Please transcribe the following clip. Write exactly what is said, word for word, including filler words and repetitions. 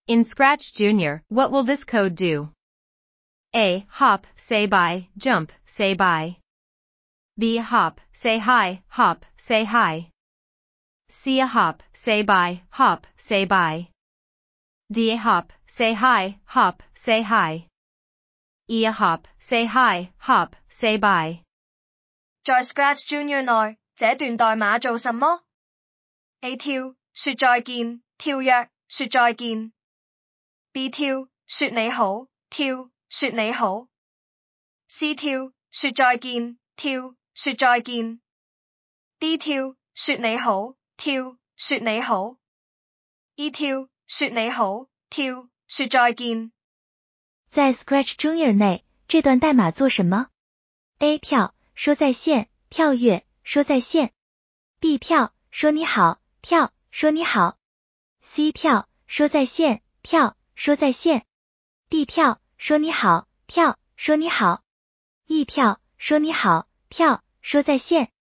In Scratch Junior, what will this code do? A. Hop, say bye, jump, say bye. B. Hop, say hi, hop, say hi. C. A hop, say bye, hop, say bye. D. A hop, say hi, hop, say hi. E. A hop, say hi, hop, say bye. 在 Scratch Junior 內，這段代碼做什麼 ？A 跳，說再見，跳躍，說再見。B 跳，說你好，跳，說你好。C 跳，說再見，跳，說再見。D 跳，說你好，跳，說你好。E 跳，說你好，跳，說再見。 在 Scratch Junior 內，這段代碼做什麼 ？A 跳，說在線，跳躍，說在線。B 跳，說你好，跳，說你好。C 跳，說在線，跳，說在線。D 跳，說你好，跳，說你好。E 跳，說你好，跳，說在線。